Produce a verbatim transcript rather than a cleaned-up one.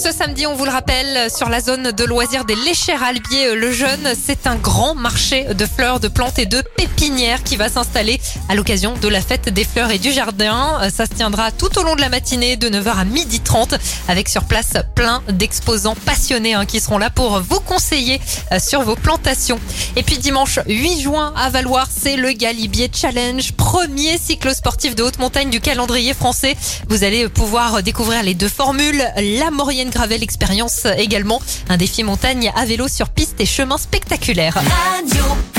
ce samedi, on vous le rappelle, sur la zone de loisirs des Léchères Albier le Jeune, c'est un grand marché de fleurs, de plantes et de pépinières qui va s'installer à l'occasion de la fête des fleurs et du jardin. Ça se tiendra tout au long de la matinée de neuf heures à midi trente avec sur place plein d'exposants passionnés hein, qui seront là pour vous conseiller sur vos plantations. Et puis dimanche huit juin à Valloire, c'est le Galibier Challenge, premier cyclosportif de haute montagne du calendrier français. Vous allez pouvoir découvrir les deux formules, la Maurienne Gravel Expérience également, un défi montagne à vélo sur piste et chemin spectaculaire. Radio.